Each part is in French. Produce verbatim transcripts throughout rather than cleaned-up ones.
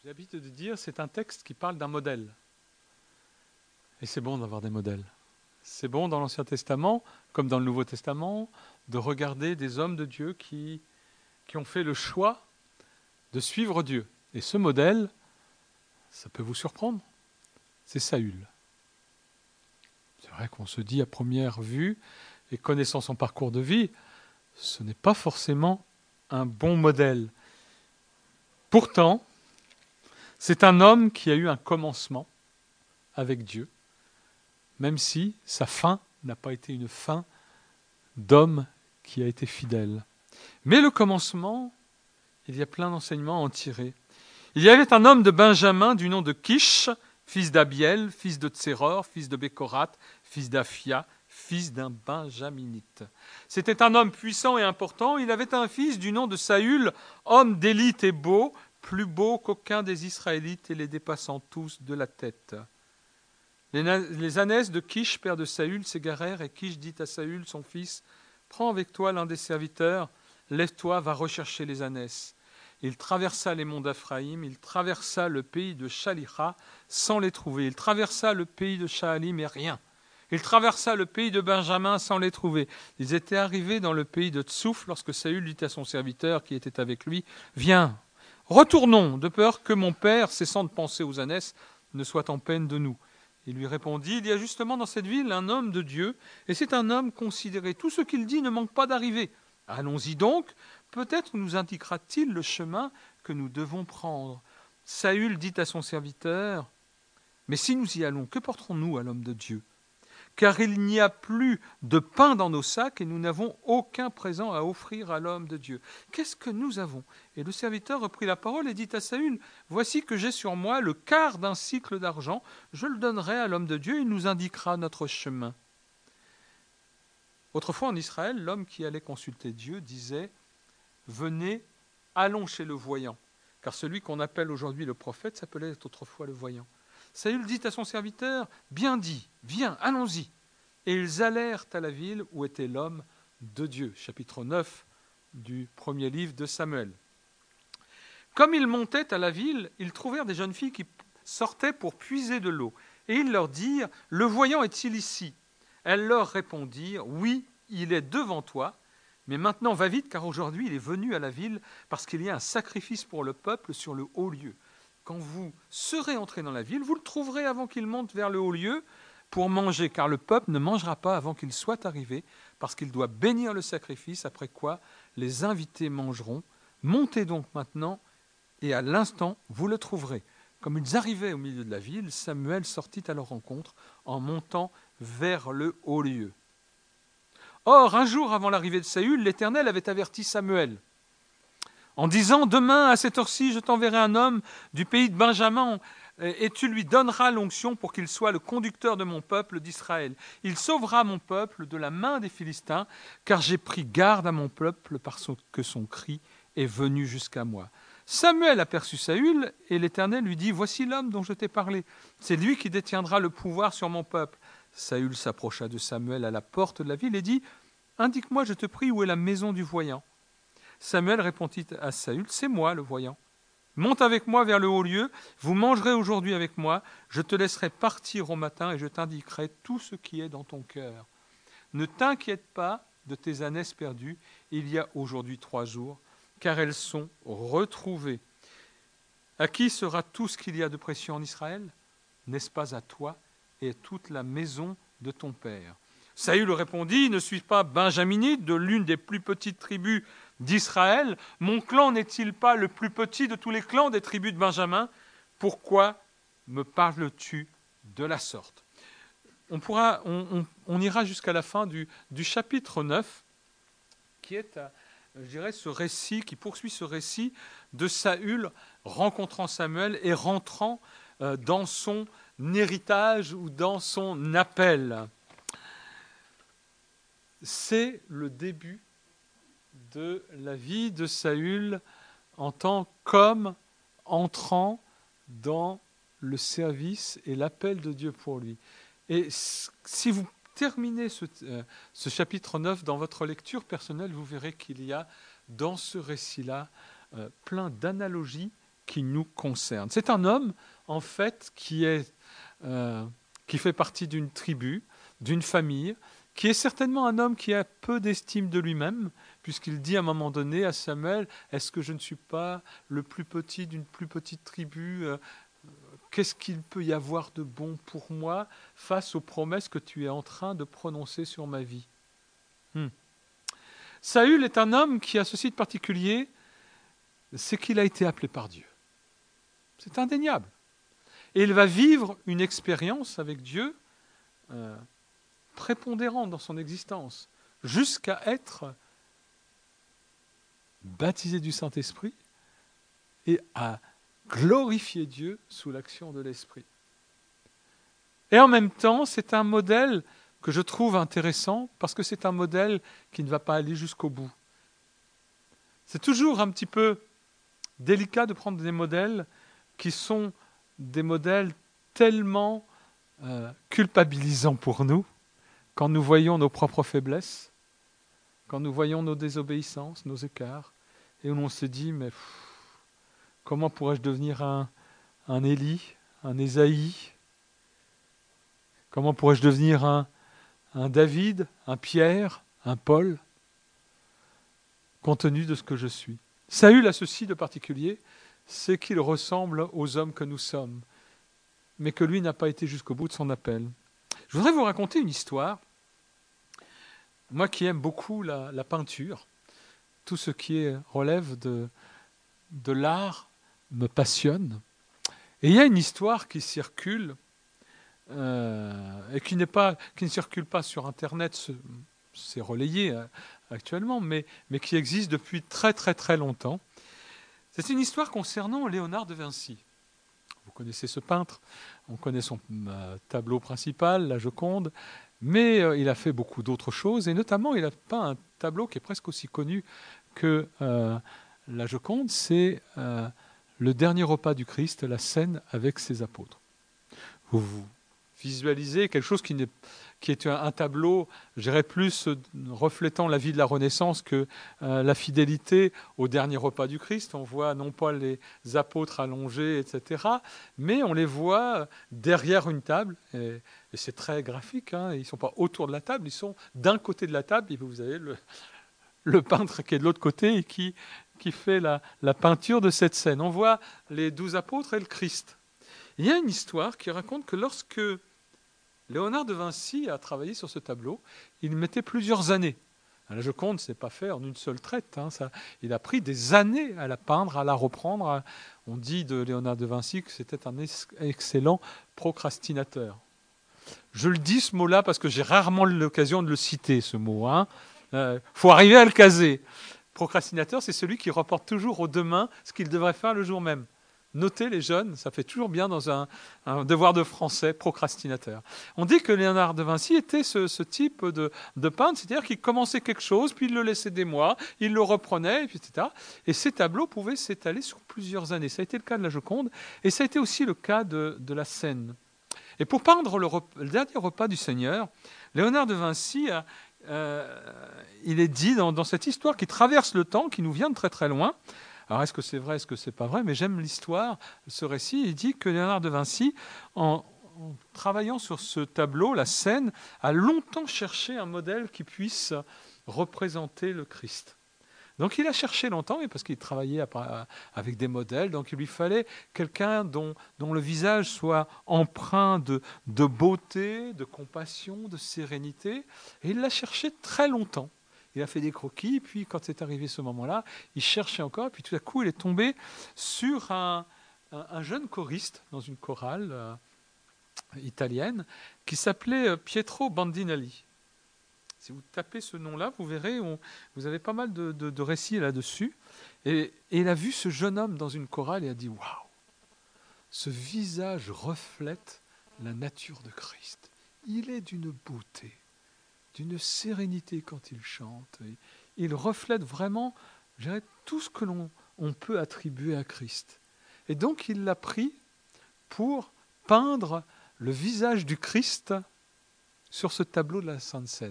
J'ai l'habitude de dire, c'est un texte qui parle d'un modèle. Et c'est bon d'avoir des modèles. C'est bon dans l'Ancien Testament, comme dans le Nouveau Testament, de regarder des hommes de Dieu qui, qui ont fait le choix de suivre Dieu. Et ce modèle, ça peut vous surprendre, c'est Saül. C'est vrai qu'on se dit à première vue, et connaissant son parcours de vie, ce n'est pas forcément un bon modèle. Pourtant, c'est un homme qui a eu un commencement avec Dieu, même si sa fin n'a pas été une fin d'homme qui a été fidèle. Mais le commencement, il y a plein d'enseignements à en tirer. Il y avait un homme de Benjamin du nom de Kish, fils d'Abiel, fils de Tseror, fils de Bécorat, fils d'Aphia, fils d'un Benjaminite. C'était un homme puissant et important. Il avait un fils du nom de Saül, homme d'élite et beau, plus beau qu'aucun des Israélites et les dépassant tous de la tête. Les, les ânesse de Kish, père de Saül, s'égarèrent et Kish dit à Saül, son fils, « Prends avec toi l'un des serviteurs, lève-toi, va rechercher les ânesse. » Il traversa les monts d'Aphraïm, il traversa le pays de Shalicha sans les trouver. Il traversa le pays de Shaalim et rien. Il traversa le pays de Benjamin sans les trouver. Ils étaient arrivés dans le pays de Tsouf lorsque Saül dit à son serviteur qui était avec lui, « Viens, retournons, de peur que mon père, cessant de penser aux ânesses, ne soit en peine de nous. » Il lui répondit, « Il y a justement dans cette ville un homme de Dieu, et c'est un homme considéré. Tout ce qu'il dit ne manque pas d'arriver. Allons-y donc, peut-être nous indiquera-t-il le chemin que nous devons prendre. » Saül dit à son serviteur, « Mais si nous y allons, que porterons-nous à l'homme de Dieu ? Car il n'y a plus de pain dans nos sacs et nous n'avons aucun présent à offrir à l'homme de Dieu. Qu'est-ce que nous avons ?» Et le serviteur reprit la parole et dit à Saül, « Voici que j'ai sur moi le quart d'un cycle d'argent, je le donnerai à l'homme de Dieu, il nous indiquera notre chemin. » Autrefois en Israël, l'homme qui allait consulter Dieu disait, « Venez, allons chez le voyant. » Car celui qu'on appelle aujourd'hui le prophète s'appelait autrefois le voyant. Saül dit à son serviteur, « Bien dit, viens, allons-y. » Et ils allèrent à la ville où était l'homme de Dieu. Chapitre neuf du premier livre de Samuel. Comme ils montaient à la ville, ils trouvèrent des jeunes filles qui sortaient pour puiser de l'eau. Et ils leur dirent, « Le voyant est-il ici ?» Elles leur répondirent, « Oui, il est devant toi. Mais maintenant, va vite, car aujourd'hui, il est venu à la ville parce qu'il y a un sacrifice pour le peuple sur le haut lieu. Quand vous serez entrés dans la ville, vous le trouverez avant qu'il monte vers le haut lieu pour manger, car le peuple ne mangera pas avant qu'il soit arrivé, parce qu'il doit bénir le sacrifice, après quoi les invités mangeront. Montez donc maintenant, et à l'instant, vous le trouverez. » Comme ils arrivaient au milieu de la ville, Samuel sortit à leur rencontre en montant vers le haut lieu. Or, un jour avant l'arrivée de Saül, l'Éternel avait averti Samuel en disant, « Demain, à cette heure-ci, je t'enverrai un homme du pays de Benjamin, et tu lui donneras l'onction pour qu'il soit le conducteur de mon peuple d'Israël. Il sauvera mon peuple de la main des Philistins, car j'ai pris garde à mon peuple parce que son cri est venu jusqu'à moi. » Samuel aperçut Saül, et l'Éternel lui dit, « Voici l'homme dont je t'ai parlé. C'est lui qui détiendra le pouvoir sur mon peuple. » Saül s'approcha de Samuel à la porte de la ville et dit, « Indique-moi, je te prie, où est la maison du voyant. » Samuel répondit à Saül, « C'est moi, le voyant. Monte avec moi vers le haut lieu, vous mangerez aujourd'hui avec moi, je te laisserai partir au matin et je t'indiquerai tout ce qui est dans ton cœur. Ne t'inquiète pas de tes ânesses perdues, il y a aujourd'hui trois jours, car elles sont retrouvées. À qui sera tout ce qu'il y a de précieux en Israël? N'est-ce pas à toi et à toute la maison de ton père? » Saül répondit, « Ne suis-je pas benjaminite de l'une des plus petites tribus d'Israël? Mon clan n'est-il pas le plus petit de tous les clans des tribus de Benjamin? Pourquoi me parles-tu de la sorte ?» On, pourra, on, on, on ira jusqu'à la fin du, du chapitre neuf, qui est, je dirais, ce récit, qui poursuit ce récit de Saül rencontrant Samuel et rentrant euh, dans son héritage ou dans son appel. C'est le début de la vie de Saül en tant qu'homme entrant dans le service et l'appel de Dieu pour lui. Et si vous terminez ce, euh, ce chapitre neuf dans votre lecture personnelle, vous verrez qu'il y a dans ce récit-là euh, plein d'analogies qui nous concerne. C'est un homme, en fait, qui, est, euh, qui fait partie d'une tribu, d'une famille, qui est certainement un homme qui a peu d'estime de lui-même, puisqu'il dit à un moment donné à Samuel, « Est-ce que je ne suis pas le plus petit d'une plus petite tribu ? Qu'est-ce qu'il peut y avoir de bon pour moi face aux promesses que tu es en train de prononcer sur ma vie ?» hmm. Saül est un homme qui a ceci de particulier, c'est qu'il a été appelé par Dieu. C'est indéniable. Et il va vivre une expérience avec Dieu euh, prépondérante dans son existence, jusqu'à être baptisé du Saint-Esprit et à glorifier Dieu sous l'action de l'Esprit. Et en même temps, c'est un modèle que je trouve intéressant parce que c'est un modèle qui ne va pas aller jusqu'au bout. C'est toujours un petit peu délicat de prendre des modèles qui sont des modèles tellement euh, culpabilisants pour nous, quand nous voyons nos propres faiblesses, quand nous voyons nos désobéissances, nos écarts, et où l'on se dit, mais pff, comment pourrais-je devenir un, un Élie, un Ésaïe ? Comment pourrais-je devenir un, un David, un Pierre, un Paul, compte tenu de ce que je suis ? Saül a ceci de particulier, c'est qu'il ressemble aux hommes que nous sommes, mais que lui n'a pas été jusqu'au bout de son appel. Je voudrais vous raconter une histoire. Moi qui aime beaucoup la, la peinture, tout ce qui est, relève de, de l'art me passionne. Et il y a une histoire qui circule, euh, et qui, n'est pas, qui ne circule pas sur Internet, c'est relayé euh, actuellement, mais, mais qui existe depuis très très très longtemps. C'est une histoire concernant Léonard de Vinci. Vous connaissez ce peintre, on connaît son euh, tableau principal, la Joconde, mais euh, il a fait beaucoup d'autres choses, et notamment il a peint un tableau qui est presque aussi connu que euh, la Joconde, c'est euh, le dernier repas du Christ, la scène avec ses apôtres. Vous, vous visualisez quelque chose qui, n'est, qui est un, un tableau, je dirais plus euh, reflétant la vie de la Renaissance que euh, la fidélité au dernier repas du Christ. On voit non pas les apôtres allongés, et cetera, mais on les voit derrière une table, et, et c'est très graphique, hein, ils ne sont pas autour de la table, ils sont d'un côté de la table, et vous avez le, le peintre qui est de l'autre côté et qui, qui fait la, la peinture de cette scène. On voit les douze apôtres et le Christ. Il y a une histoire qui raconte que lorsque Léonard de Vinci a travaillé sur ce tableau, il mettait plusieurs années. La Joconde, ce n'est pas fait en une seule traite. Hein, ça, il a pris des années à la peindre, à la reprendre. À, on dit de Léonard de Vinci que c'était un ex- excellent procrastinateur. Je le dis ce mot-là parce que j'ai rarement l'occasion de le citer, ce mot. Hein. Euh, faut arriver à le caser. Procrastinateur, c'est celui qui reporte toujours au demain ce qu'il devrait faire le jour même. Notez les jeunes, ça fait toujours bien dans un, un devoir de français, procrastinateur. On dit que Léonard de Vinci était ce, ce type de, de peintre, c'est-à-dire qu'il commençait quelque chose, puis il le laissait des mois, il le reprenait, et cetera. Et ces tableaux pouvaient s'étaler sur plusieurs années. Ça a été le cas de la Joconde, et ça a été aussi le cas de, de la Seine. Et pour peindre le, repas, le dernier repas du Seigneur, Léonard de Vinci a, Euh, il est dit dans, dans cette histoire qui traverse le temps, qui nous vient de très très loin. Alors est-ce que c'est vrai, est-ce que c'est pas vrai? Mais j'aime l'histoire, ce récit. Il dit que Léonard de Vinci, en, en travaillant sur ce tableau, la scène, a longtemps cherché un modèle qui puisse représenter le Christ. Donc il a cherché longtemps, parce qu'il travaillait avec des modèles, donc il lui fallait quelqu'un dont, dont le visage soit empreint de, de beauté, de compassion, de sérénité. Et il l'a cherché très longtemps. Il a fait des croquis, puis quand c'est arrivé ce moment-là, il cherchait encore, puis tout à coup il est tombé sur un, un, un jeune choriste dans une chorale euh, italienne qui s'appelait euh, Pietro Bandinelli. Si vous tapez ce nom-là, vous verrez, on, vous avez pas mal de, de, de récits là-dessus. Et, et il a vu ce jeune homme dans une chorale et a dit « Waouh, ce visage reflète la nature de Christ. Il est d'une beauté, d'une sérénité quand il chante. Il reflète vraiment, je dirais, tout ce que l'on on peut attribuer à Christ. » Et donc il l'a pris pour peindre le visage du Christ sur ce tableau de la Sainte Seine.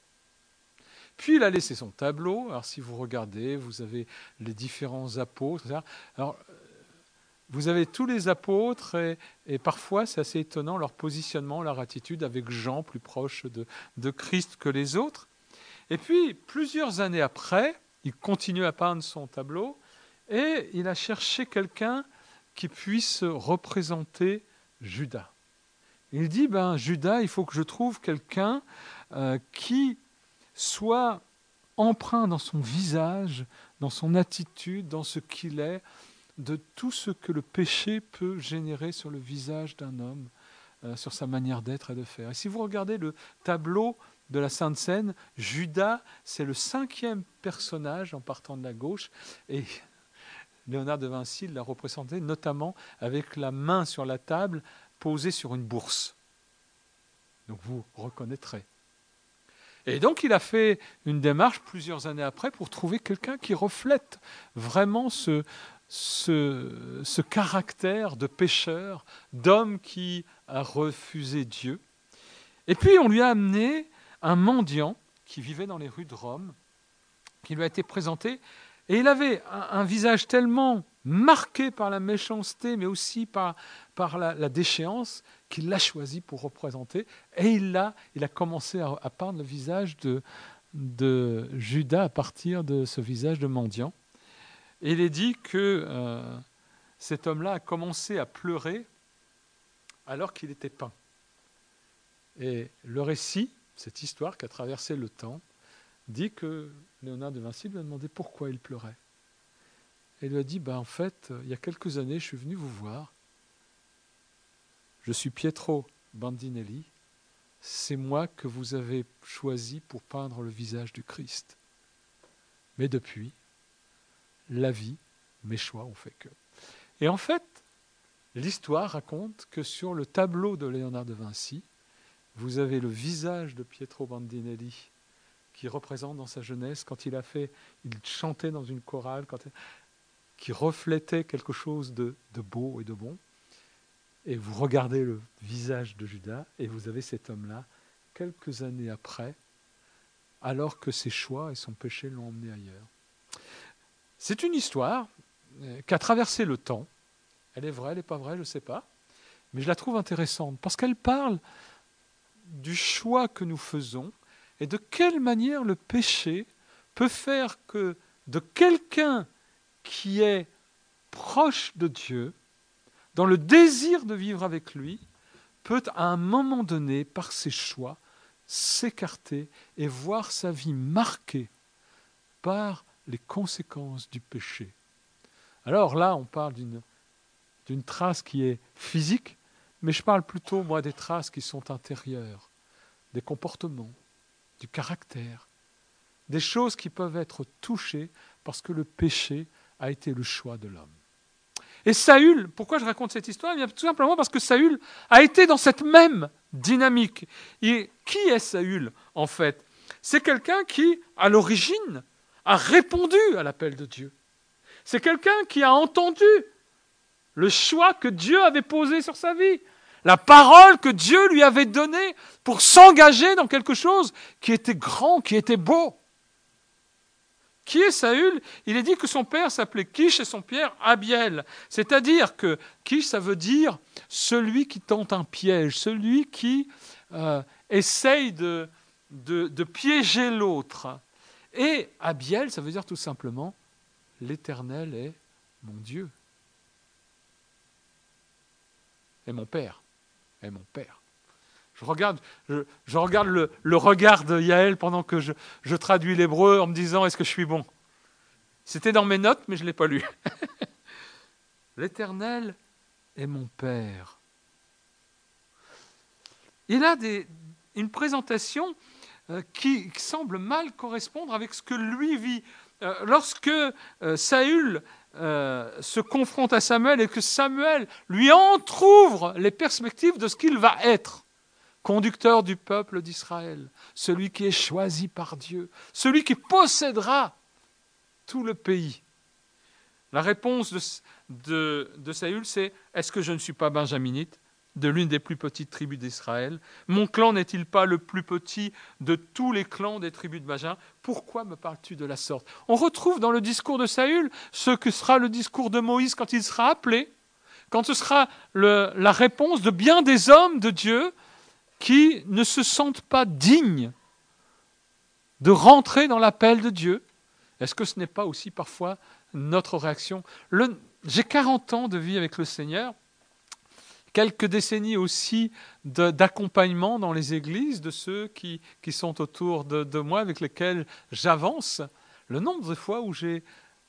Puis il a laissé son tableau. Alors si vous regardez, vous avez les différents apôtres. Alors vous avez tous les apôtres et, et parfois c'est assez étonnant leur positionnement, leur attitude avec Jean plus proche de, de Christ que les autres. Et puis plusieurs années après, il continue à peindre son tableau et il a cherché quelqu'un qui puisse représenter Judas. Il dit, ben Judas, il faut que je trouve quelqu'un euh, qui soit empreint dans son visage, dans son attitude, dans ce qu'il est, de tout ce que le péché peut générer sur le visage d'un homme, euh, sur sa manière d'être et de faire. Et si vous regardez le tableau de la Sainte Seine, Judas, c'est le cinquième personnage en partant de la gauche, et Léonard de Vinci l'a représenté notamment avec la main sur la table posée sur une bourse. Donc vous reconnaîtrez. Et donc il a fait une démarche plusieurs années après pour trouver quelqu'un qui reflète vraiment ce, ce, ce caractère de pécheur, d'homme qui a refusé Dieu. Et puis on lui a amené un mendiant qui vivait dans les rues de Rome, qui lui a été présenté, et il avait un, un visage tellement marqué par la méchanceté, mais aussi par, par la, la déchéance, qu'il l'a choisi pour représenter, et il a, il a commencé à, à peindre le visage de, de Judas à partir de ce visage de mendiant. Et il est dit que euh, cet homme-là a commencé à pleurer alors qu'il était peint. Et le récit, cette histoire qui a traversé le temps, dit que Léonard de Vinci lui a demandé pourquoi il pleurait. Et il lui a dit, ben, en fait, il y a quelques années, je suis venu vous voir. Je suis Pietro Bandinelli. C'est moi que vous avez choisi pour peindre le visage du Christ. Mais depuis, la vie, mes choix ont fait que. Et en fait, l'histoire raconte que sur le tableau de Léonard de Vinci, vous avez le visage de Pietro Bandinelli qui représente dans sa jeunesse, quand il a fait, il chantait dans une chorale, quand il, qui reflétait quelque chose de, de beau et de bon. Et vous regardez le visage de Judas, et vous avez cet homme-là, quelques années après, alors que ses choix et son péché l'ont emmené ailleurs. C'est une histoire qui a traversé le temps. Elle est vraie, elle n'est pas vraie, je ne sais pas. Mais je la trouve intéressante, parce qu'elle parle du choix que nous faisons, et de quelle manière le péché peut faire que de quelqu'un qui est proche de Dieu, dans le désir de vivre avec lui, peut à un moment donné, par ses choix, s'écarter et voir sa vie marquée par les conséquences du péché. Alors là, on parle d'une, d'une trace qui est physique, mais je parle plutôt, moi, des traces qui sont intérieures, des comportements, du caractère, des choses qui peuvent être touchées parce que le péché a été le choix de l'homme. Et Saül, pourquoi je raconte cette histoire ? Eh bien, tout simplement parce que Saül a été dans cette même dynamique. Et qui est Saül, en fait ? C'est quelqu'un qui, à l'origine, a répondu à l'appel de Dieu. C'est quelqu'un qui a entendu le choix que Dieu avait posé sur sa vie, la parole que Dieu lui avait donnée pour s'engager dans quelque chose qui était grand, qui était beau. Qui est Saül ? Il est dit que son père s'appelait Kish et son père Abiel. C'est-à-dire que Kish, ça veut dire celui qui tente un piège, celui qui euh, essaye de, de, de piéger l'autre. Et Abiel, ça veut dire tout simplement l'Éternel est mon Dieu. Et mon père. Et mon père. Je regarde, je, je regarde le, le regard de Yaël pendant que je, je traduis l'hébreu en me disant, est-ce que je suis bon ? C'était dans mes notes, mais je ne l'ai pas lu. L'Éternel est mon Père. Il a des, une présentation euh, qui semble mal correspondre avec ce que lui vit. Euh, lorsque euh, Saül euh, se confronte à Samuel et que Samuel lui entrouvre les perspectives de ce qu'il va être, conducteur du peuple d'Israël, celui qui est choisi par Dieu, celui qui possédera tout le pays. La réponse de, de, de Saül, c'est « Est-ce que je ne suis pas benjaminite, de l'une des plus petites tribus d'Israël ? Mon clan n'est-il pas le plus petit de tous les clans des tribus de Benjamin ? Pourquoi me parles-tu de la sorte ?» On retrouve dans le discours de Saül ce que sera le discours de Moïse quand il sera appelé quand ce sera le, la réponse de bien des hommes de Dieu qui ne se sentent pas dignes de rentrer dans l'appel de Dieu? Est-ce que ce n'est pas aussi parfois notre réaction? le, J'ai quarante ans de vie avec le Seigneur, quelques décennies aussi de, d'accompagnement dans les églises de ceux qui, qui sont autour de, de moi, avec lesquels j'avance. Le nombre de fois où j'ai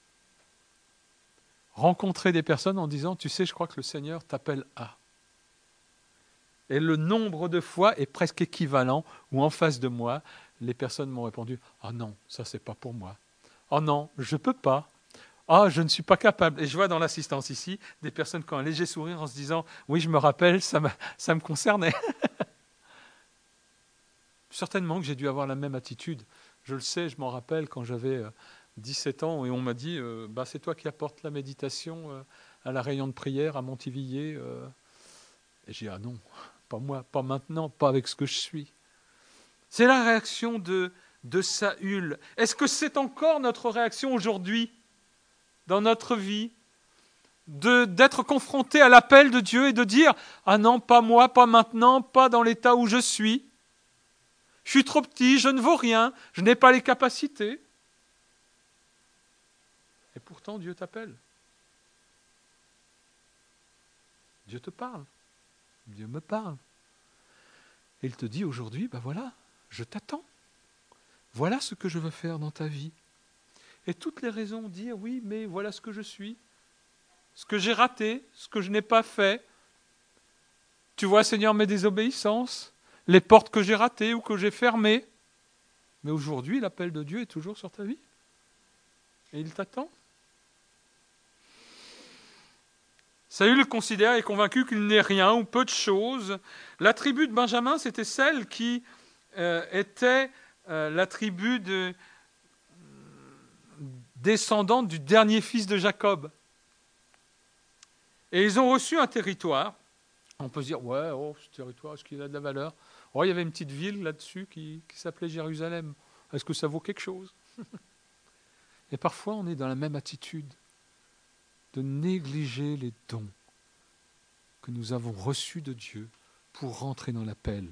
rencontré des personnes en disant « Tu sais, je crois que le Seigneur t'appelle à ». Et le nombre de fois est presque équivalent où en face de moi, les personnes m'ont répondu « Ah non, ça c'est pas pour moi. Oh non, je peux pas. Ah, je ne suis pas capable. » Et je vois dans l'assistance ici des personnes qui ont un léger sourire en se disant « Oui, je me rappelle, ça me, ça me concernait. » Certainement que j'ai dû avoir la même attitude. Je le sais, je m'en rappelle quand j'avais dix-sept ans et on m'a dit euh, bah, « C'est toi qui apportes la méditation euh, à la réunion de prière à Montivilliers. Euh. » Et j'ai dit « Ah non, pas moi, pas maintenant, pas avec ce que je suis. » C'est la réaction de, de Saül. Est-ce que c'est encore notre réaction aujourd'hui, dans notre vie, de, d'être confronté à l'appel de Dieu et de dire « Ah non, pas moi, pas maintenant, pas dans l'état où je suis. Je suis trop petit, je ne vaux rien, je n'ai pas les capacités. » Et pourtant, Dieu t'appelle. Dieu te parle. Dieu me parle. Et il te dit aujourd'hui, ben voilà, je t'attends. Voilà ce que je veux faire dans ta vie. Et toutes les raisons dire oui, mais voilà ce que je suis, ce que j'ai raté, ce que je n'ai pas fait. Tu vois, Seigneur, mes désobéissances, les portes que j'ai ratées ou que j'ai fermées. Mais aujourd'hui, l'appel de Dieu est toujours sur ta vie. Et il t'attend. Saül considère et est convaincu qu'il n'est rien ou peu de choses. La tribu de Benjamin, c'était celle qui euh, était euh, la tribu de, descendante du dernier fils de Jacob. Et ils ont reçu un territoire. On peut se dire, ouais, oh, ce territoire, est-ce qu'il a de la valeur? Oh, il y avait une petite ville là-dessus qui, qui s'appelait Jérusalem. Est-ce que ça vaut quelque chose? Et parfois, on est dans la même attitude de négliger les dons que nous avons reçus de Dieu pour rentrer dans l'appel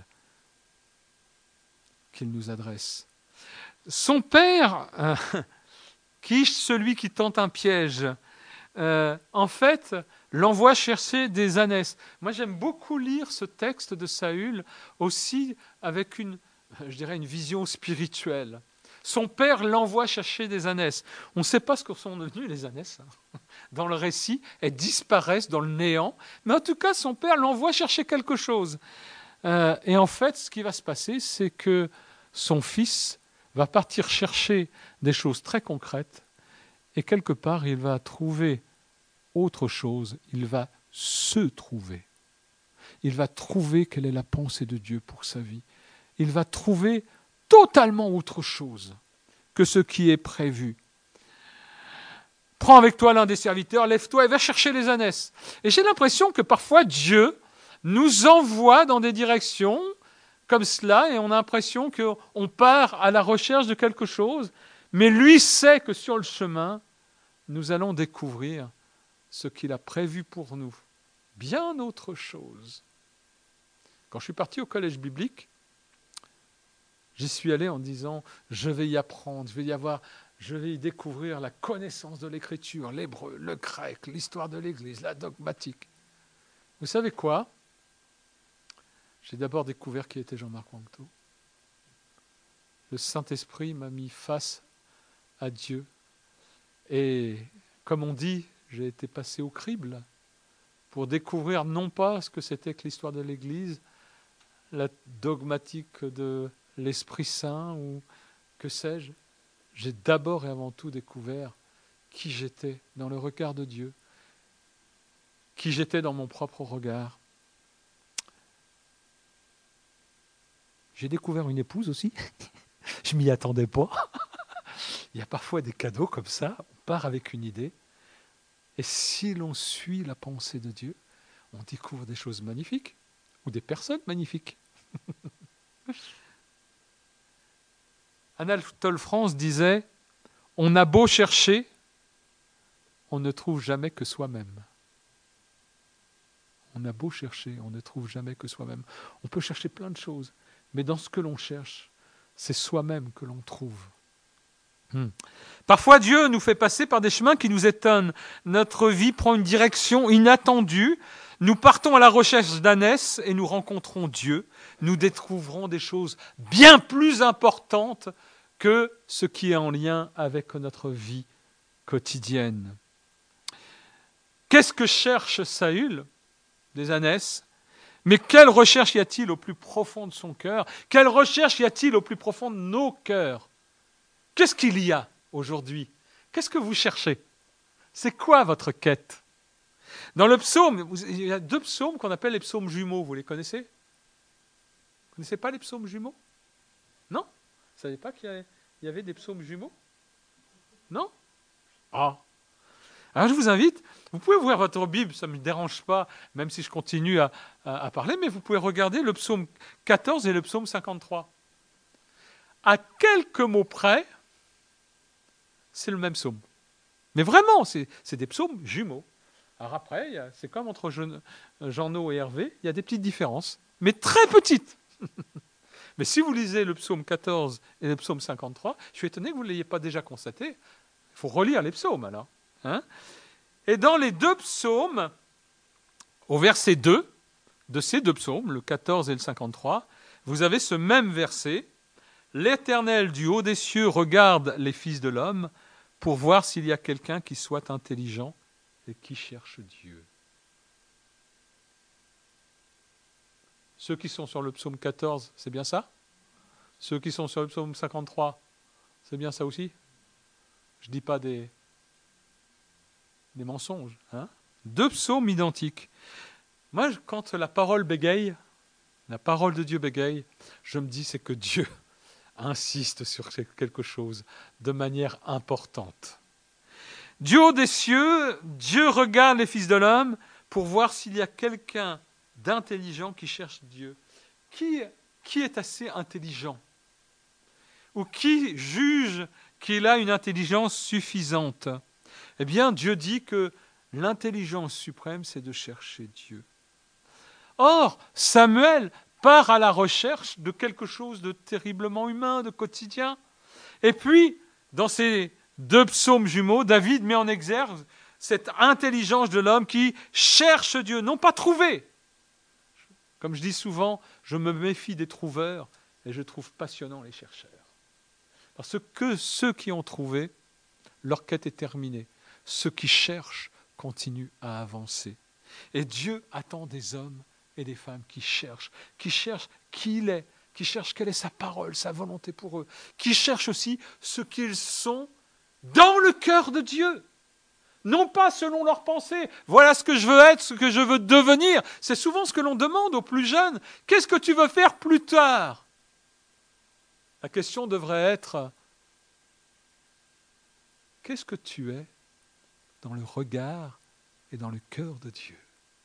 qu'il nous adresse. Son père, euh, qui celui qui tente un piège, euh, en fait, l'envoie chercher des ânesses. Moi, j'aime beaucoup lire ce texte de Saül aussi avec une, je dirais, une vision spirituelle. Son père l'envoie chercher des ânesses. On ne sait pas ce que sont devenues les ânesses. Dans le récit, elles disparaissent dans le néant. Mais en tout cas, son père l'envoie chercher quelque chose. Euh, et en fait, ce qui va se passer, c'est que son fils va partir chercher des choses très concrètes. Et quelque part, il va trouver autre chose. Il va se trouver. Il va trouver quelle est la pensée de Dieu pour sa vie. Il va trouver totalement autre chose que ce qui est prévu. Prends avec toi l'un des serviteurs, lève-toi et va chercher les ânesses. Et j'ai l'impression que parfois Dieu nous envoie dans des directions comme cela et on a l'impression qu'on part à la recherche de quelque chose, mais lui sait que sur le chemin, nous allons découvrir ce qu'il a prévu pour nous. Bien autre chose. Quand je suis parti au collège biblique, j'y suis allé en disant, je vais y apprendre, je vais y avoir, je vais y découvrir la connaissance de l'écriture, l'hébreu, le grec, l'histoire de l'Église, la dogmatique. Vous savez quoi? J'ai d'abord découvert qui était Jean-Marc Wangto. Le Saint-Esprit m'a mis face à Dieu. Et comme on dit, j'ai été passé au crible pour découvrir non pas ce que c'était que l'histoire de l'Église, la dogmatique de l'Esprit Saint ou que sais-je. J'ai d'abord et avant tout découvert qui j'étais dans le regard de Dieu, qui j'étais dans mon propre regard. J'ai découvert une épouse aussi. Je m'y attendais pas. Il y a parfois des cadeaux comme ça. On part avec une idée. Et si l'on suit la pensée de Dieu, on découvre des choses magnifiques ou des personnes magnifiques. Anatole France disait « On a beau chercher, on ne trouve jamais que soi-même. » On a beau chercher, on ne trouve jamais que soi-même. On peut chercher plein de choses, mais dans ce que l'on cherche, c'est soi-même que l'on trouve. Hmm. Parfois, Dieu nous fait passer par des chemins qui nous étonnent. Notre vie prend une direction inattendue. Nous partons à la recherche d'ânesse et nous rencontrons Dieu. Nous découvrirons des choses bien plus importantes que ce qui est en lien avec notre vie quotidienne. Qu'est-ce que cherche Saül ? Des ânesses. Mais quelle recherche y a-t-il au plus profond de son cœur ? Quelle recherche y a-t-il au plus profond de nos cœurs ? Qu'est-ce qu'il y a aujourd'hui ? Qu'est-ce que vous cherchez ? C'est quoi votre quête ? Dans le psaume, il y a deux psaumes qu'on appelle les psaumes jumeaux. Vous les connaissez ? Vous ne connaissez pas les psaumes jumeaux ? Non ? Vous ne savez pas qu'il y avait des psaumes jumeaux ? Non ? Ah ! Alors je vous invite, vous pouvez ouvrir votre Bible, ça ne me dérange pas, même si je continue à, à, à parler, mais vous pouvez regarder le psaume quatorze et le psaume cinquante-trois. À quelques mots près, c'est le même psaume. Mais vraiment, c'est, c'est des psaumes jumeaux. Alors après, il y a, c'est comme entre Jeannot et Hervé, il y a des petites différences, mais très petites. Mais si vous lisez le psaume quatorze et le psaume cinquante-trois, je suis étonné que vous ne l'ayez pas déjà constaté. Il faut relire les psaumes alors. Hein ? Et dans les deux psaumes, au verset deux, de ces deux psaumes, le quatorze et le cinquante-trois, vous avez ce même verset. L'Éternel du haut des cieux regarde les fils de l'homme pour voir s'il y a quelqu'un qui soit intelligent et qui cherche Dieu. Ceux qui sont sur le psaume quatorze, c'est bien ça ? Ceux qui sont sur le psaume cinquante-trois, c'est bien ça aussi ? Je ne dis pas des, des mensonges. Hein ? Deux psaumes identiques. Moi, quand la parole bégaye, la parole de Dieu bégaye, je me dis c'est que Dieu insiste sur quelque chose de manière importante. Du haut des cieux, Dieu regarde les fils de l'homme pour voir s'il y a quelqu'un d'intelligent qui cherche Dieu. Qui, qui est assez intelligent ? Ou qui juge qu'il a une intelligence suffisante ? Eh bien, Dieu dit que l'intelligence suprême, c'est de chercher Dieu. Or, Samuel part à la recherche de quelque chose de terriblement humain, de quotidien. Et puis, dans ces deux psaumes jumeaux, David met en exergue cette intelligence de l'homme qui cherche Dieu, non pas trouver. Comme je dis souvent, je me méfie des trouveurs et je trouve passionnant les chercheurs. Parce que ceux qui ont trouvé, leur quête est terminée. Ceux qui cherchent continuent à avancer. Et Dieu attend des hommes et des femmes qui cherchent, qui cherchent qui il est, qui cherchent quelle est sa parole, sa volonté pour eux, qui cherchent aussi ce qu'ils sont dans le cœur de Dieu. Non pas selon leurs pensées. Voilà ce que je veux être, ce que je veux devenir. C'est souvent ce que l'on demande aux plus jeunes. Qu'est-ce que tu veux faire plus tard ? La question devrait être, qu'est-ce que tu es dans le regard et dans le cœur de Dieu ?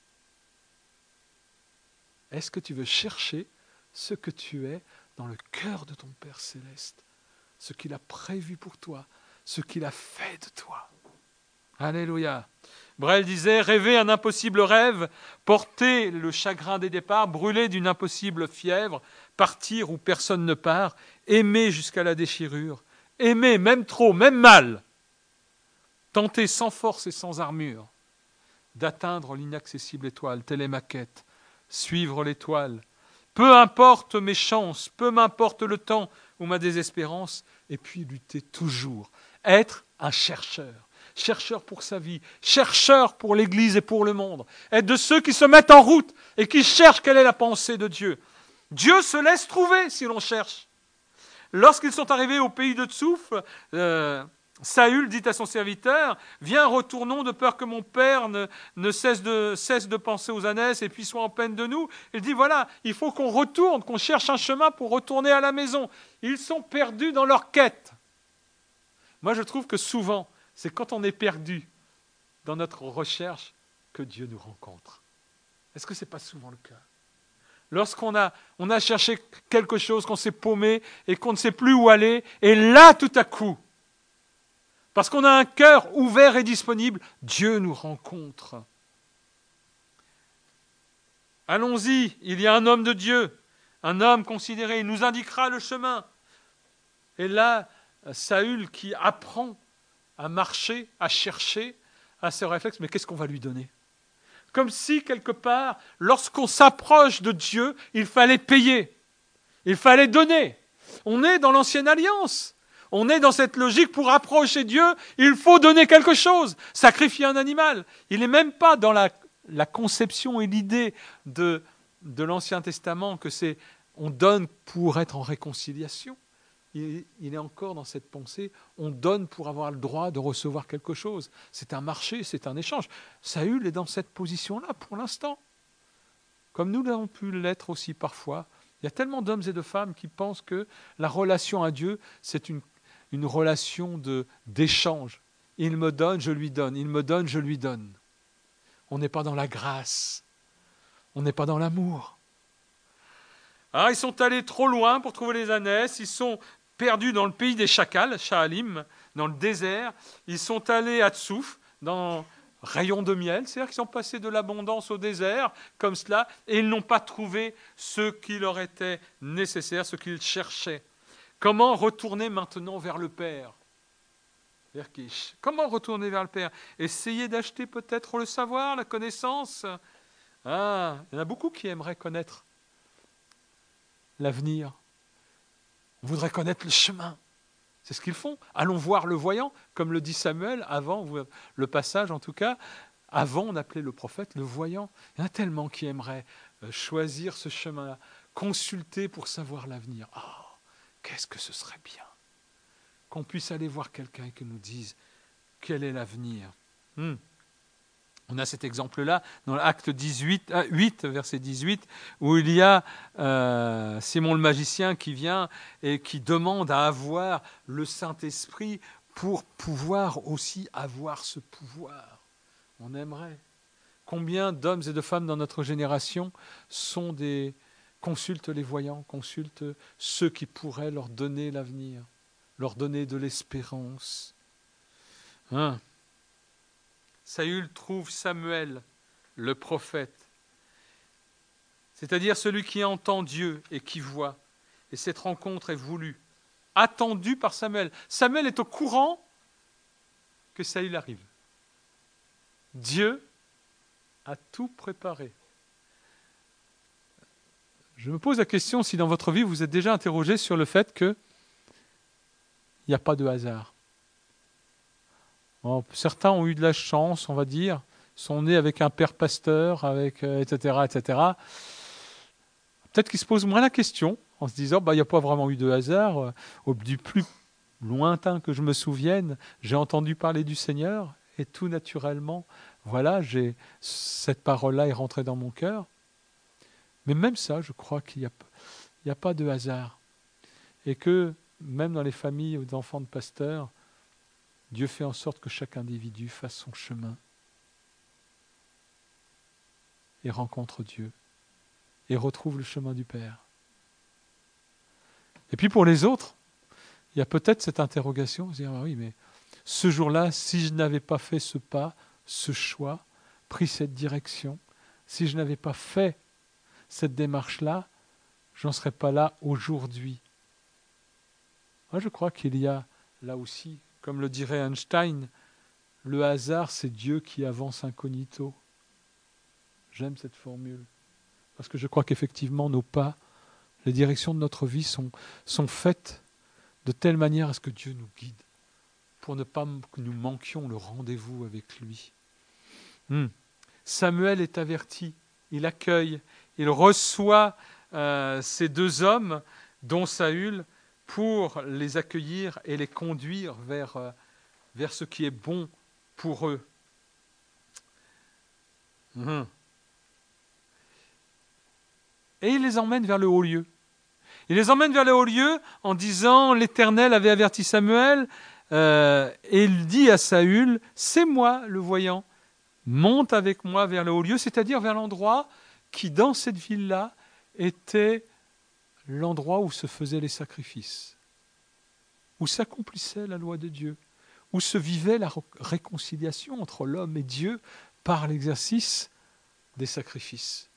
Est-ce que tu veux chercher ce que tu es dans le cœur de ton Père céleste ? Ce qu'il a prévu pour toi, ce qu'il a fait de toi. Alléluia. Brel disait, rêver un impossible rêve, porter le chagrin des départs, brûler d'une impossible fièvre, partir où personne ne part, aimer jusqu'à la déchirure, aimer même trop, même mal, tenter sans force et sans armure, d'atteindre l'inaccessible étoile, telle est ma quête, suivre l'étoile, peu importe mes chances, peu m'importe le temps ou ma désespérance, et puis lutter toujours, être un chercheur, chercheur pour sa vie, chercheur pour l'Église et pour le monde, être de ceux qui se mettent en route et qui cherchent quelle est la pensée de Dieu. Dieu se laisse trouver si l'on cherche. Lorsqu'ils sont arrivés au pays de Tsouf, euh, Saül dit à son serviteur, « Viens, retournons de peur que mon père ne, ne cesse, de, cesse de penser aux ânesses et puis soit en peine de nous. » Il dit, voilà, il faut qu'on retourne, qu'on cherche un chemin pour retourner à la maison. Ils sont perdus dans leur quête. Moi, je trouve que souvent, c'est quand on est perdu dans notre recherche que Dieu nous rencontre. Est-ce que ce n'est pas souvent le cas ? Lorsqu'on a, on a cherché quelque chose, qu'on s'est paumé et qu'on ne sait plus où aller, et là, tout à coup, parce qu'on a un cœur ouvert et disponible, Dieu nous rencontre. Allons-y, il y a un homme de Dieu, un homme considéré, il nous indiquera le chemin. Et là, Saül qui apprend à marcher, à chercher, à se réflexe, mais qu'est-ce qu'on va lui donner? Comme si, quelque part, lorsqu'on s'approche de Dieu, il fallait payer, il fallait donner. On est dans l'ancienne alliance. On est dans cette logique, pour approcher Dieu, il faut donner quelque chose, sacrifier un animal. Il n'est même pas dans la, la conception et l'idée de, de l'Ancien Testament que c'est on donne pour être en réconciliation. Il, il est encore dans cette pensée, on donne pour avoir le droit de recevoir quelque chose. C'est un marché, c'est un échange. Saül est dans cette position-là pour l'instant, comme nous l'avons pu l'être aussi parfois. Il y a tellement d'hommes et de femmes qui pensent que la relation à Dieu, c'est une une relation de, d'échange. Il me donne, je lui donne. Il me donne, je lui donne. On n'est pas dans la grâce. On n'est pas dans l'amour. Alors, ils sont allés trop loin pour trouver les ânesses. Ils sont perdus dans le pays des chacals, Sha'alim, dans le désert. Ils sont allés à Tsouf, dans rayon de miel. C'est-à-dire qu'ils sont passés de l'abondance au désert, comme cela, et ils n'ont pas trouvé ce qui leur était nécessaire, ce qu'ils cherchaient. Comment retourner maintenant vers le Père? Vers Kish. Comment retourner vers le Père? Essayer d'acheter peut-être le savoir, la connaissance. Ah, il y en a beaucoup qui aimeraient connaître l'avenir. On voudrait connaître le chemin. C'est ce qu'ils font. Allons voir le voyant, comme le dit Samuel, avant, le passage en tout cas, avant on appelait le prophète le voyant. Il y en a tellement qui aimeraient choisir ce chemin-là, consulter pour savoir l'avenir. Ah, qu'est-ce que ce serait bien qu'on puisse aller voir quelqu'un et qu'il nous dise quel est l'avenir. Hmm. On a cet exemple-là dans l'Acte dix-huit, euh, huit, verset dix-huit, où il y a euh, Simon le magicien qui vient et qui demande à avoir le Saint-Esprit pour pouvoir aussi avoir ce pouvoir. On aimerait. Combien d'hommes et de femmes dans notre génération sont des... consultent les voyants, consultent ceux qui pourraient leur donner l'avenir, leur donner de l'espérance. Hein? Saül trouve Samuel, le prophète, c'est-à-dire celui qui entend Dieu et qui voit. Et cette rencontre est voulue, attendue par Samuel. Samuel est au courant que Saül arrive. Dieu a tout préparé. Je me pose la question si dans votre vie vous êtes déjà interrogé sur le fait qu'il n'y a pas de hasard. Bon, certains ont eu de la chance, on va dire, sont nés avec un père pasteur, avec, euh, et cetera, et cetera. Peut-être qu'ils se posent moins la question en se disant bah, il n'y a pas vraiment eu de hasard. Au du plus lointain que je me souvienne, j'ai entendu parler du Seigneur et tout naturellement, voilà, j'ai, cette parole-là est rentrée dans mon cœur. Mais même ça, je crois qu'il n'y a, il n'y a pas de hasard. Et que même dans les familles d'enfants de pasteurs, Dieu fait en sorte que chaque individu fasse son chemin et rencontre Dieu et retrouve le chemin du Père. Et puis pour les autres, il y a peut-être cette interrogation, dire ah oui, mais ce jour-là, si je n'avais pas fait ce pas, ce choix, pris cette direction, si je n'avais pas fait cette démarche-là, je n'en serais pas là aujourd'hui. Moi, je crois qu'il y a là aussi, comme le dirait Einstein, le hasard, c'est Dieu qui avance incognito. J'aime cette formule, parce que je crois qu'effectivement, nos pas, les directions de notre vie sont, sont faites de telle manière à ce que Dieu nous guide, pour ne pas que nous manquions le rendez-vous avec lui. Hmm. Samuel est averti, il accueille, il reçoit euh, ces deux hommes, dont Saül, pour les accueillir et les conduire vers, euh, vers ce qui est bon pour eux. Mmh. Et il les emmène vers le haut lieu. Il les emmène vers le haut lieu en disant, l'Éternel avait averti Samuel, euh, et il dit à Saül, c'est moi le voyant, monte avec moi vers le haut lieu, c'est-à-dire vers l'endroit qui, dans cette ville-là, était l'endroit où se faisaient les sacrifices, où s'accomplissait la loi de Dieu, où se vivait la réconciliation entre l'homme et Dieu par l'exercice des sacrifices.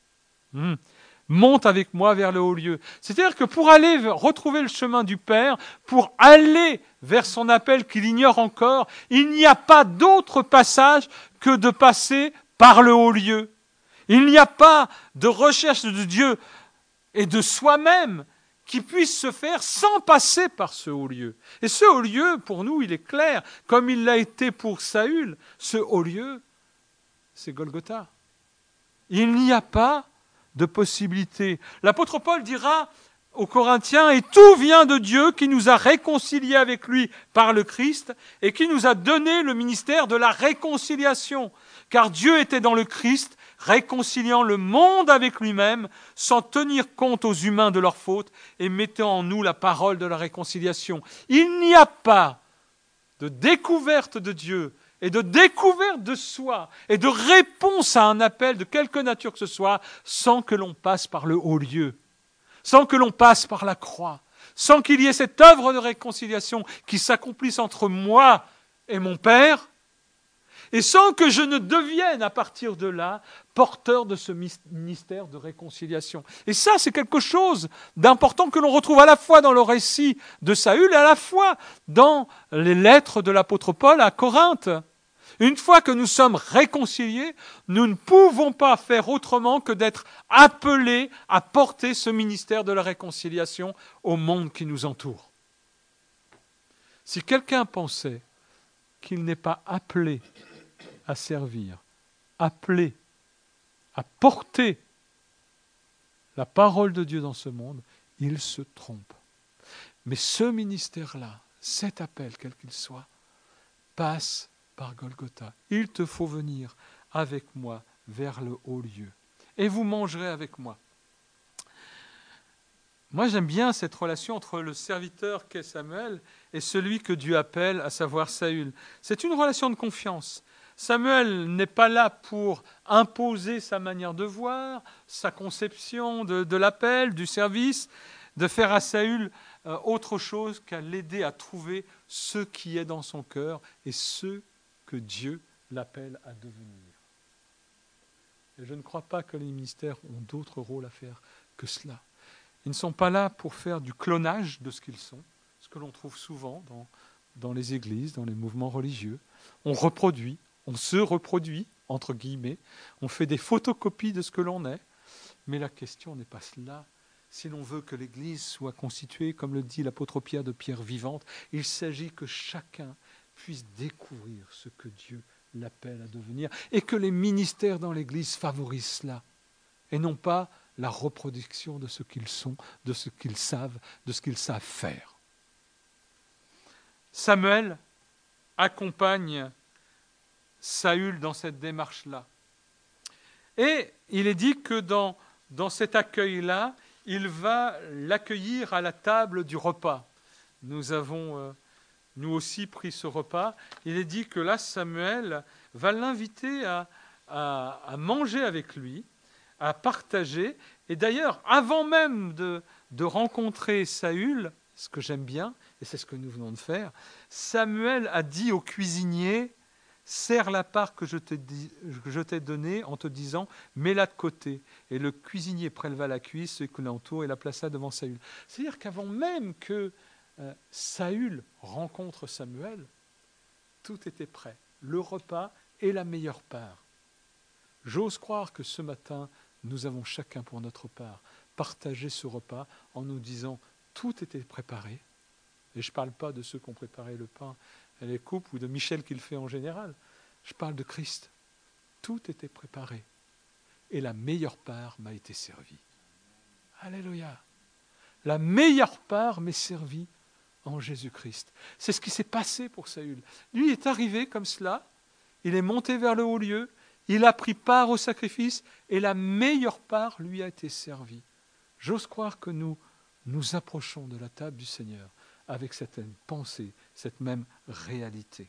Mmh. Monte avec moi vers le haut lieu. C'est-à-dire que pour aller retrouver le chemin du Père, pour aller vers son appel qu'il ignore encore, il n'y a pas d'autre passage que de passer par le haut lieu. Il n'y a pas de recherche de Dieu et de soi-même qui puisse se faire sans passer par ce haut lieu. Et ce haut lieu, pour nous, il est clair, comme il l'a été pour Saül, ce haut lieu, c'est Golgotha. Il n'y a pas de possibilité. L'apôtre Paul dira aux Corinthiens, et tout vient de Dieu qui nous a réconciliés avec lui par le Christ et qui nous a donné le ministère de la réconciliation. Car Dieu était dans le Christ, réconciliant le monde avec lui-même, sans tenir compte aux humains de leurs fautes et mettant en nous la parole de la réconciliation. Il n'y a pas de découverte de Dieu et de découverte de soi et de réponse à un appel de quelque nature que ce soit sans que l'on passe par le haut lieu, sans que l'on passe par la croix, sans qu'il y ait cette œuvre de réconciliation qui s'accomplisse entre moi et mon Père, et sans que je ne devienne à partir de là porteur de ce ministère de réconciliation. Et ça, c'est quelque chose d'important que l'on retrouve à la fois dans le récit de Saül et à la fois dans les lettres de l'apôtre Paul à Corinthe. Une fois que nous sommes réconciliés, nous ne pouvons pas faire autrement que d'être appelés à porter ce ministère de la réconciliation au monde qui nous entoure. Si quelqu'un pensait qu'il n'est pas appelé à servir, appelé à porter la parole de Dieu dans ce monde, il se trompe. Mais ce ministère-là, cet appel, quel qu'il soit, passe par Golgotha. Il te faut venir avec moi vers le haut lieu. Et vous mangerez avec moi. Moi, j'aime bien cette relation entre le serviteur qu'est Samuel et celui que Dieu appelle, à savoir Saül. C'est une relation de confiance. Samuel n'est pas là pour imposer sa manière de voir, sa conception de, de l'appel, du service, de faire à Saül euh, autre chose qu'à l'aider à trouver ce qui est dans son cœur et ce que Dieu l'appelle à devenir. Et je ne crois pas que les ministères ont d'autre rôle à faire que cela. Ils ne sont pas là pour faire du clonage de ce qu'ils sont, ce que l'on trouve souvent dans, dans les églises, dans les mouvements religieux. On reproduit, on se reproduit, entre guillemets, on fait des photocopies de ce que l'on est, mais la question n'est pas cela. Si l'on veut que l'Église soit constituée, comme le dit l'apôtre Pierre, de pierres vivantes, il s'agit que chacun puisse découvrir ce que Dieu l'appelle à devenir et que les ministères dans l'Église favorisent cela et non pas la reproduction de ce qu'ils sont, de ce qu'ils savent, de ce qu'ils savent faire. Samuel accompagne Saül dans cette démarche-là. Et il est dit que dans, dans cet accueil-là, il va l'accueillir à la table du repas. Nous avons, euh, nous aussi, pris ce repas. Il est dit que là, Samuel va l'inviter à, à, à manger avec lui, à partager. Et d'ailleurs, avant même de, de rencontrer Saül, ce que j'aime bien, et c'est ce que nous venons de faire, Samuel a dit au cuisinier, serre la part que je t'ai, dit, que je t'ai donnée en te disant, mets-la de côté. Et le cuisinier préleva la cuisse, ce qui l'entoure, et la plaça devant Saül. C'est-à-dire qu'avant même que euh, Saül rencontre Samuel, tout était prêt. Le repas et la meilleure part. J'ose croire que ce matin, nous avons chacun pour notre part partagé ce repas en nous disant, tout était préparé. Et je ne parle pas de ceux qui ont préparé le pain et les coupes ou de Michel qui le fait en général. Je parle de Christ. Tout était préparé. Et la meilleure part m'a été servie. Alléluia. La meilleure part m'est servie en Jésus-Christ. C'est ce qui s'est passé pour Saül. Lui est arrivé comme cela. Il est monté vers le haut lieu. Il a pris part au sacrifice et la meilleure part lui a été servie. J'ose croire que nous nous approchons de la table du Seigneur avec cette même pensée, cette même réalité.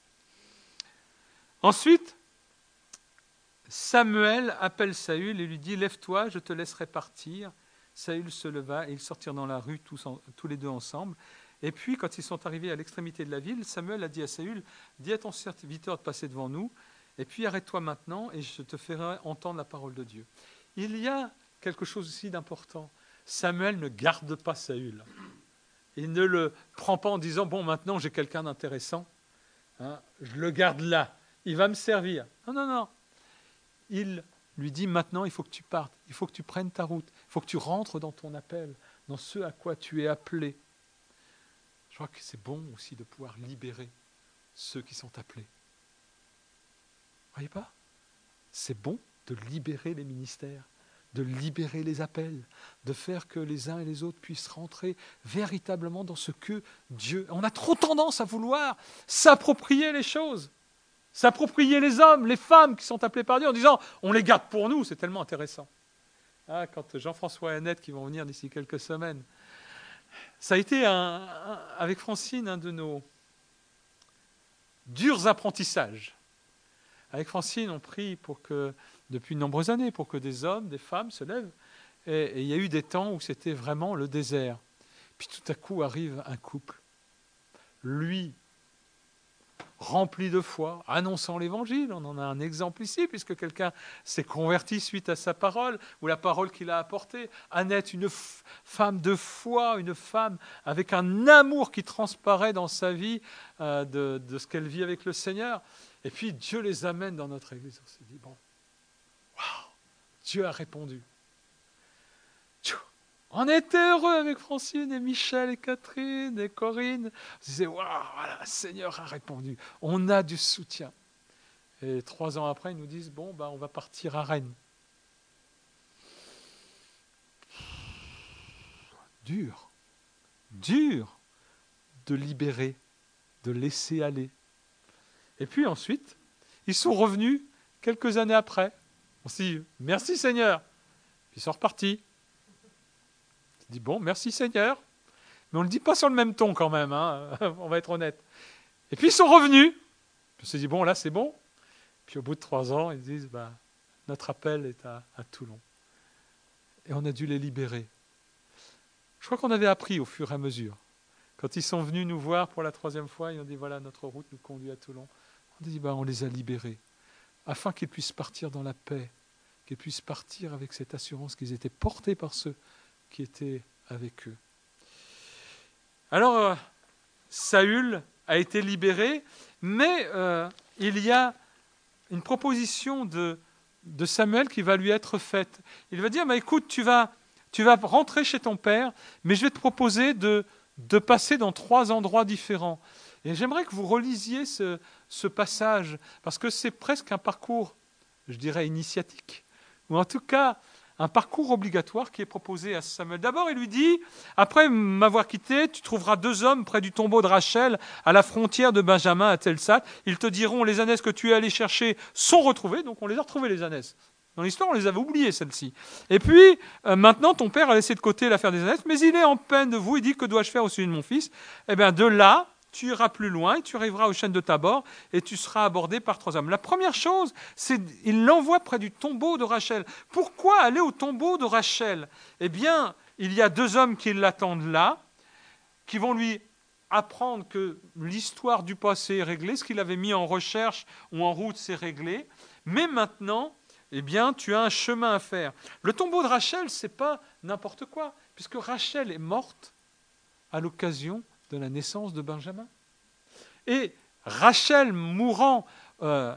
Ensuite, Samuel appelle Saül et lui dit « Lève-toi, je te laisserai partir ». Saül se leva et ils sortirent dans la rue tous, en, tous les deux ensemble. Et puis, quand ils sont arrivés à l'extrémité de la ville, Samuel a dit à Saül « Dis à ton serviteur de passer devant nous, et puis arrête-toi maintenant et je te ferai entendre la parole de Dieu ». Il y a quelque chose aussi d'important. Samuel ne garde pas Saül. Il ne le prend pas en disant, bon, maintenant j'ai quelqu'un d'intéressant, hein, je le garde là, il va me servir. Non, non, non. Il lui dit, maintenant il faut que tu partes, il faut que tu prennes ta route, il faut que tu rentres dans ton appel, dans ce à quoi tu es appelé. Je crois que c'est bon aussi de pouvoir libérer ceux qui sont appelés. Vous voyez pas? C'est bon de libérer les ministères, de libérer les appels, de faire que les uns et les autres puissent rentrer véritablement dans ce que Dieu... On a trop tendance à vouloir s'approprier les choses, s'approprier les hommes, les femmes qui sont appelés par Dieu en disant on les garde pour nous, c'est tellement intéressant. Ah, quand Jean-François et Annette qui vont venir d'ici quelques semaines, ça a été, un, un, avec Francine, un de nos durs apprentissages. Avec Francine, on prie pour que, depuis de nombreuses années, pour que des hommes, des femmes se lèvent. Et, et il y a eu des temps où c'était vraiment le désert. Puis tout à coup arrive un couple. Lui, rempli de foi, annonçant l'évangile. On en a un exemple ici, puisque quelqu'un s'est converti suite à sa parole, ou la parole qu'il a apportée. Annette, une f- femme de foi, une femme avec un amour qui transparaît dans sa vie euh, de, de ce qu'elle vit avec le Seigneur. Et puis Dieu les amène dans notre église. On s'est dit, bon, waouh, Dieu a répondu. On était heureux avec Francine et Michel et Catherine et Corinne. On se disait, waouh, voilà, le Seigneur a répondu. On a du soutien. Et trois ans après, ils nous disent, bon, bah, on va partir à Rennes. Dur, dur de libérer, de laisser aller. Et puis ensuite, ils sont revenus quelques années après. On s'est dit, merci Seigneur. Puis ils sont repartis. On dit, bon, merci Seigneur. Mais on ne le dit pas sur le même ton quand même, hein. On va être honnête. Et puis ils sont revenus. Puis on s'est dit, bon, là c'est bon. Puis au bout de trois ans, ils disent, bah, notre appel est à, à Toulon. Et on a dû les libérer. Je crois qu'on avait appris au fur et à mesure. Quand ils sont venus nous voir pour la troisième fois, ils ont dit, voilà, notre route nous conduit à Toulon. On a dit, bah, on les a libérés, afin qu'ils puissent partir dans la paix, qu'ils puissent partir avec cette assurance qu'ils étaient portés par ceux qui étaient avec eux. Alors, euh, Saül a été libéré, mais euh, il y a une proposition de, de Samuel qui va lui être faite. Il va dire, bah, écoute, tu vas, tu vas rentrer chez ton père, mais je vais te proposer de, de passer dans trois endroits différents. Et j'aimerais que vous relisiez ce, ce passage, parce que c'est presque un parcours, je dirais, initiatique, ou en tout cas un parcours obligatoire qui est proposé à Samuel. D'abord, il lui dit, après m'avoir quitté, tu trouveras deux hommes près du tombeau de Rachel, à la frontière de Benjamin, à Telsat. Ils te diront, les ânesses que tu es allé chercher sont retrouvées. Donc on les a retrouvées, les ânesses. Dans l'histoire, on les avait oubliées, celles-ci. Et puis, euh, maintenant, ton père a laissé de côté l'affaire des ânesses, mais il est en peine de vous. Il dit, que dois-je faire au sujet de mon fils? Eh bien, de là, tu iras plus loin, et tu arriveras aux chaînes de Tabor, et tu seras abordé par trois hommes. La première chose, c'est qu'il l'envoie près du tombeau de Rachel. Pourquoi aller au tombeau de Rachel? Eh bien, il y a deux hommes qui l'attendent là, qui vont lui apprendre que l'histoire du passé est réglée, ce qu'il avait mis en recherche ou en route, c'est réglé. Mais maintenant, eh bien, tu as un chemin à faire. Le tombeau de Rachel, ce n'est pas n'importe quoi, puisque Rachel est morte à l'occasion de la naissance de Benjamin. Et Rachel mourant euh,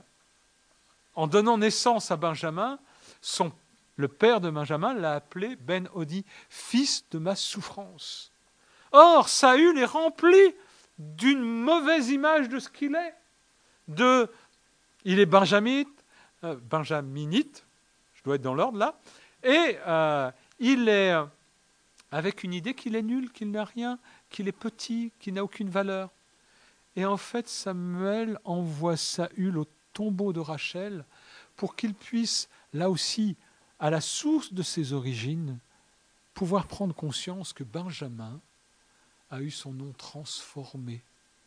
en donnant naissance à Benjamin, son, le père de Benjamin l'a appelé Ben-Hodi, fils de ma souffrance. Or, Saül est rempli d'une mauvaise image de ce qu'il est. De, il est benjaminite, euh, benjaminite, je dois être dans l'ordre là, et euh, il est euh, avec une idée qu'il est nul, qu'il n'a rien, qu'il est petit, qu'il n'a aucune valeur. Et en fait, Samuel envoie Saül au tombeau de Rachel pour qu'il puisse, là aussi, à la source de ses origines, pouvoir prendre conscience que Benjamin a eu son nom transformé.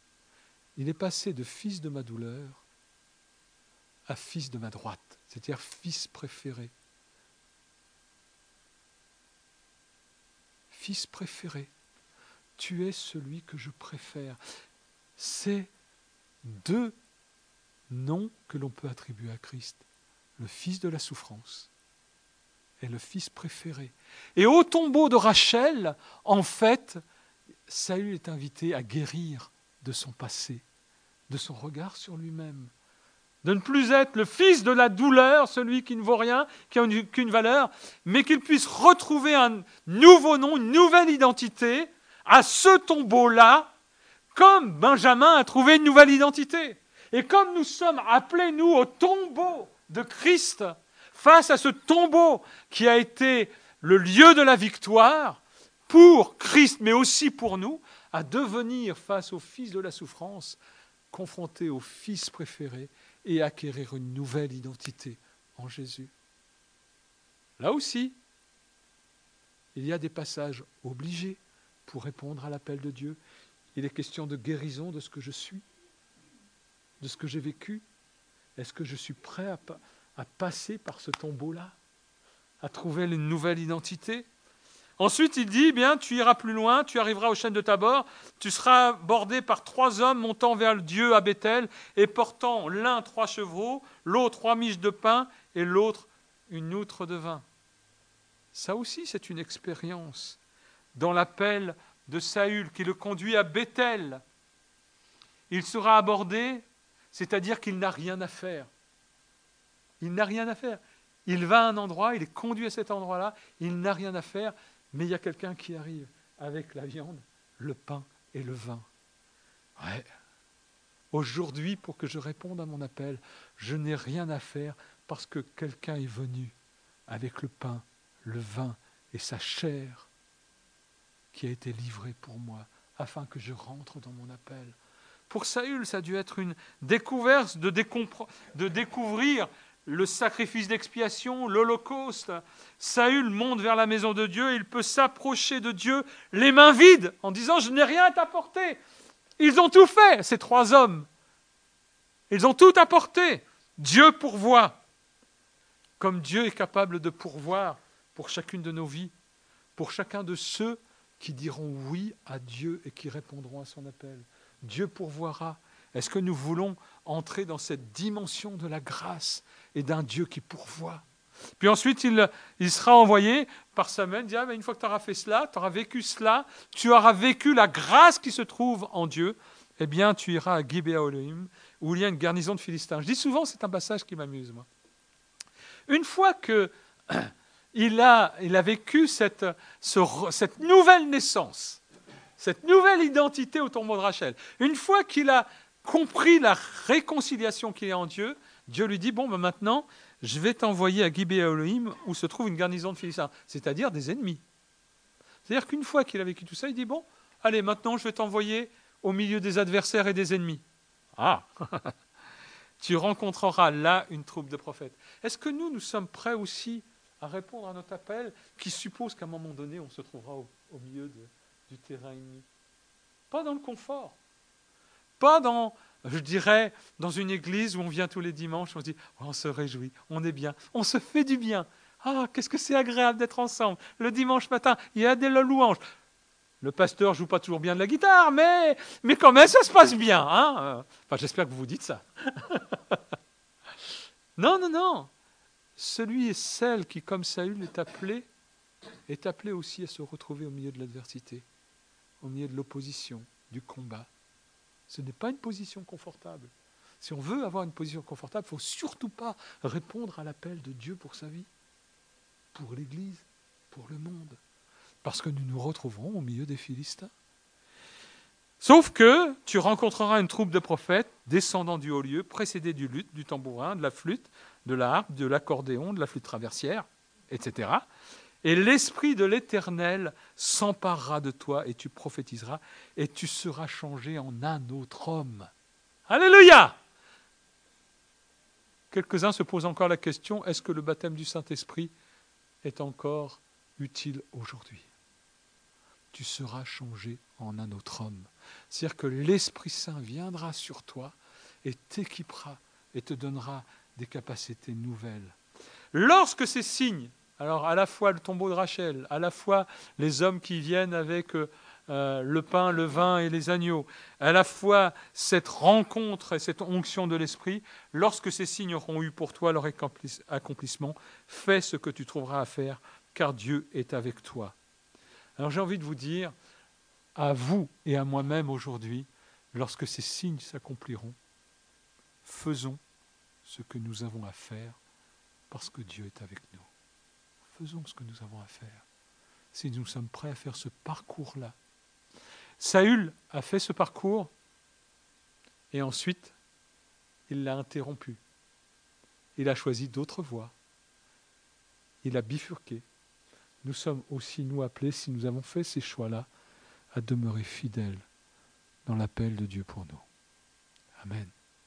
Il est passé de fils de ma douleur à fils de ma droite, c'est-à-dire fils préféré. Fils préféré. Tu es celui que je préfère. C'est deux noms que l'on peut attribuer à Christ. Le fils de la souffrance est le fils préféré. Et au tombeau de Rachel, en fait, Saül est invité à guérir de son passé, de son regard sur lui-même, de ne plus être le fils de la douleur, celui qui ne vaut rien, qui n'a aucune valeur, mais qu'il puisse retrouver un nouveau nom, une nouvelle identité à ce tombeau-là, comme Benjamin a trouvé une nouvelle identité. Et comme nous sommes appelés, nous, au tombeau de Christ, face à ce tombeau qui a été le lieu de la victoire, pour Christ, mais aussi pour nous, à devenir, face au fils de la souffrance, confrontés au fils préféré et acquérir une nouvelle identité en Jésus. Là aussi, il y a des passages obligés pour répondre à l'appel de Dieu. Il est question de guérison de ce que je suis, de ce que j'ai vécu. Est-ce que je suis prêt à, à passer par ce tombeau-là, à trouver une nouvelle identité ? Ensuite, il dit, eh bien, tu iras plus loin, tu arriveras aux chaînes de Tabor, tu seras bordé par trois hommes montant vers le Dieu à Bethel et portant l'un trois chevreaux, l'autre trois miches de pain et l'autre une outre de vin. Ça aussi, c'est une expérience dans l'appel de Saül qui le conduit à Bethel. Il sera abordé, c'est-à-dire qu'il n'a rien à faire. Il n'a rien à faire. Il va à un endroit, il est conduit à cet endroit-là, il n'a rien à faire, mais il y a quelqu'un qui arrive avec la viande, le pain et le vin. Ouais. Aujourd'hui, pour que je réponde à mon appel, je n'ai rien à faire parce que quelqu'un est venu avec le pain, le vin et sa chair qui a été livrée pour moi, afin que je rentre dans mon appel. Pour Saül, ça a dû être une découverte de, décompre- de découvrir le sacrifice d'expiation, l'Holocauste. Saül monte vers la maison de Dieu, il peut s'approcher de Dieu les mains vides, en disant « Je n'ai rien à t'apporter ». Ils ont tout fait, ces trois hommes. Ils ont tout apporté. Dieu pourvoit. Comme Dieu est capable de pourvoir pour chacune de nos vies, pour chacun de ceux qui diront oui à Dieu et qui répondront à son appel. Dieu pourvoira. Est-ce que nous voulons entrer dans cette dimension de la grâce et d'un Dieu qui pourvoit ? Puis ensuite, il, il sera envoyé par Samuel, il dit, ah, ben, une fois que tu auras fait cela, tu auras vécu cela, tu auras vécu la grâce qui se trouve en Dieu, eh bien, tu iras à Gibéa-Elohim, où il y a une garnison de Philistins. Je dis souvent, c'est un passage qui m'amuse, moi. Une fois que il a, il a vécu cette, ce, cette nouvelle naissance, cette nouvelle identité au tombeau de Rachel, une fois qu'il a compris la réconciliation qu'il y a en Dieu, Dieu lui dit, bon, ben maintenant, je vais t'envoyer à Gibéa-Elohim, où se trouve une garnison de Philistins, c'est-à-dire des ennemis. C'est-à-dire qu'une fois qu'il a vécu tout ça, il dit, bon, allez, maintenant, je vais t'envoyer au milieu des adversaires et des ennemis. Ah tu rencontreras là une troupe de prophètes. Est-ce que nous, nous sommes prêts aussi à répondre à notre appel, qui suppose qu'à un moment donné, on se trouvera au, au milieu de, du terrain ennemi? Pas dans le confort. Pas dans, je dirais, dans une église où on vient tous les dimanches, on se dit, oh, on se réjouit, on est bien, on se fait du bien. Ah, qu'est-ce que c'est agréable d'être ensemble. Le dimanche matin, il y a des louanges. Le pasteur ne joue pas toujours bien de la guitare, mais, mais quand même, ça se passe bien. Hein, enfin, j'espère que vous vous dites ça. Non, non, non. Celui et celle qui, comme Saül, est appelé, est appelé aussi à se retrouver au milieu de l'adversité, au milieu de l'opposition, du combat. Ce n'est pas une position confortable. Si on veut avoir une position confortable, il ne faut surtout pas répondre à l'appel de Dieu pour sa vie, pour l'Église, pour le monde. Parce que nous nous retrouverons au milieu des Philistins. Sauf que tu rencontreras une troupe de prophètes descendant du haut lieu, précédés du luth, du tambourin, de la flûte, de la harpe, de l'accordéon, de la flûte traversière, et cetera. Et l'Esprit de l'Éternel s'emparera de toi et tu prophétiseras et tu seras changé en un autre homme. Alléluia! Quelques-uns se posent encore la question, est-ce que le baptême du Saint-Esprit est encore utile aujourd'hui? Tu seras changé en un autre homme. C'est-à-dire que l'Esprit Saint viendra sur toi et t'équipera et te donnera des capacités nouvelles. Lorsque ces signes, alors à la fois le tombeau de Rachel, à la fois les hommes qui viennent avec euh, euh, le pain, le vin et les agneaux, à la fois cette rencontre et cette onction de l'Esprit, lorsque ces signes auront eu pour toi leur accomplissement, fais ce que tu trouveras à faire, car Dieu est avec toi. Alors j'ai envie de vous dire, à vous et à moi-même aujourd'hui, lorsque ces signes s'accompliront, faisons ce que nous avons à faire, parce que Dieu est avec nous. Faisons ce que nous avons à faire. Si nous sommes prêts à faire ce parcours-là. Saül a fait ce parcours et ensuite, il l'a interrompu. Il a choisi d'autres voies. Il a bifurqué. Nous sommes aussi, nous, appelés, si nous avons fait ces choix-là, à demeurer fidèles dans l'appel de Dieu pour nous. Amen.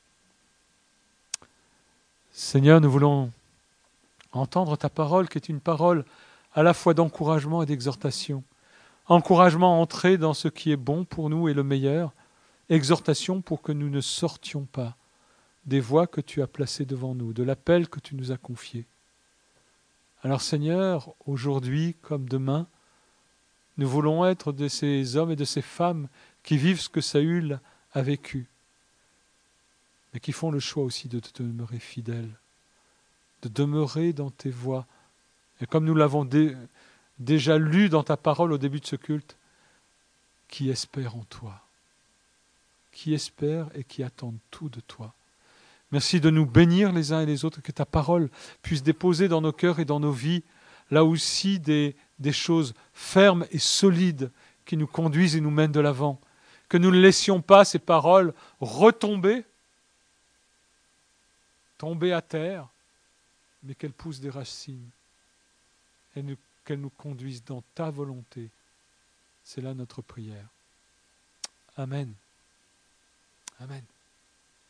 Seigneur, nous voulons entendre ta parole, qui est une parole à la fois d'encouragement et d'exhortation. Encouragement à entrer dans ce qui est bon pour nous et le meilleur. Exhortation pour que nous ne sortions pas des voies que tu as placées devant nous, de l'appel que tu nous as confié. Alors Seigneur, aujourd'hui comme demain, nous voulons être de ces hommes et de ces femmes qui vivent ce que Saül a vécu, mais qui font le choix aussi de te demeurer fidèles, de demeurer dans tes voies. Et comme nous l'avons dé- déjà lu dans ta parole au début de ce culte, qui espèrent en toi, qui espèrent et qui attendent tout de toi. Merci de nous bénir les uns et les autres, que ta parole puisse déposer dans nos cœurs et dans nos vies, là aussi, des, des choses fermes et solides qui nous conduisent et nous mènent de l'avant. Que nous ne laissions pas ces paroles retomber, tomber à terre, mais qu'elles poussent des racines et nous, qu'elles nous conduisent dans ta volonté. C'est là notre prière. Amen. Amen.